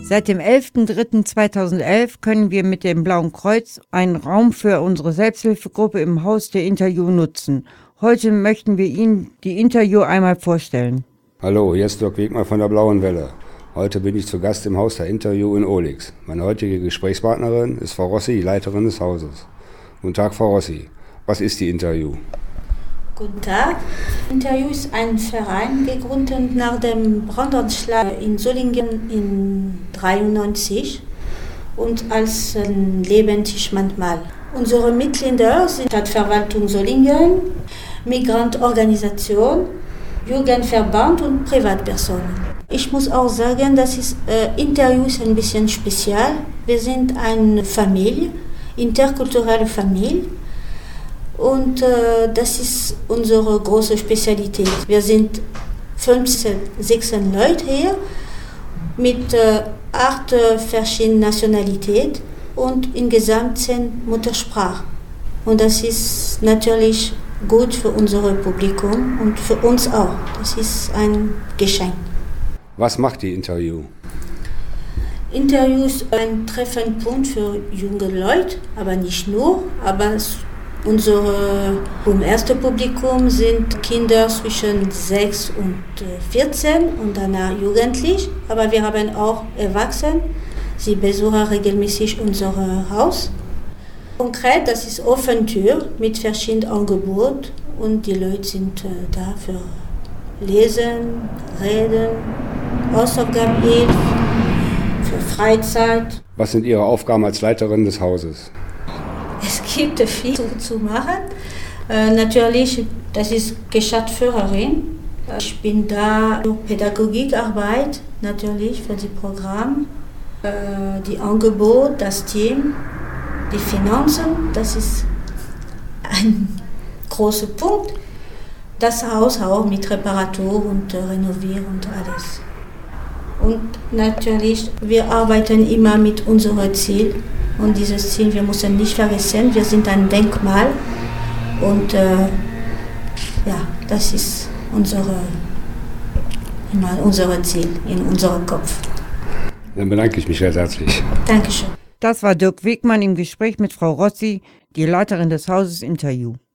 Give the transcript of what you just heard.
Seit dem 11.03.2011 können wir mit dem Blauen Kreuz einen Raum für unsere Selbsthilfegruppe im Haus der Interview nutzen. Heute möchten wir Ihnen die Interview einmal vorstellen. Hallo, hier ist Dirk Wegmann von der Blauen Welle. Heute bin ich zu Gast im Haus der Interview in Olix. Meine heutige Gesprächspartnerin ist Frau Rossi, die Leiterin des Hauses. Guten Tag, Frau Rossi. Was ist die Interview? Guten Tag. Interview ist ein Verein, gegründet nach dem Brandanschlag in Solingen in 1993 und als lebendig manchmal. Unsere Mitglieder sind Stadtverwaltung Solingen, Migrantorganisation, Jugendverband und Privatpersonen. Ich muss auch sagen, das Interview ist ein bisschen speziell. Wir sind eine Familie, interkulturelle Familie. Und das ist unsere große Spezialität. Wir sind 15, 16 Leute hier mit 8 verschiedenen Nationalitäten und insgesamt 10 Muttersprachen. Und das ist natürlich gut für unser Publikum und für uns auch. Das ist ein Geschenk. Was macht die Interview? Interview ist ein Treffpunkt für junge Leute, aber nicht nur. Aber unser erste Publikum sind Kinder zwischen 6 und 14 und danach jugendlich. Aber wir haben auch Erwachsene. Sie besuchen regelmäßig unser Haus. Konkret, das ist offene Tür mit verschiedenen Angeboten und die Leute sind da für Lesen, Reden, Hausaufgabenhilfe, für Freizeit. Was sind Ihre Aufgaben als Leiterin des Hauses? Es gibt viel zu machen. Natürlich, das ist Geschäftsführerin. Ich bin da für Pädagogikarbeit, natürlich für die Programme, die Angebote, das Team, die Finanzen. Das ist ein großer Punkt. Das Haus auch mit Reparatur und Renovieren und alles. Und natürlich, wir arbeiten immer mit unserem Ziel. Und dieses Ziel, wir müssen nicht vergessen, wir sind ein Denkmal. Und das ist unser Ziel in unserem Kopf. Dann bedanke ich mich ganz herzlich. Dankeschön. Das war Dirk Wegmann im Gespräch mit Frau Rossi, die Leiterin des Hauses Interview.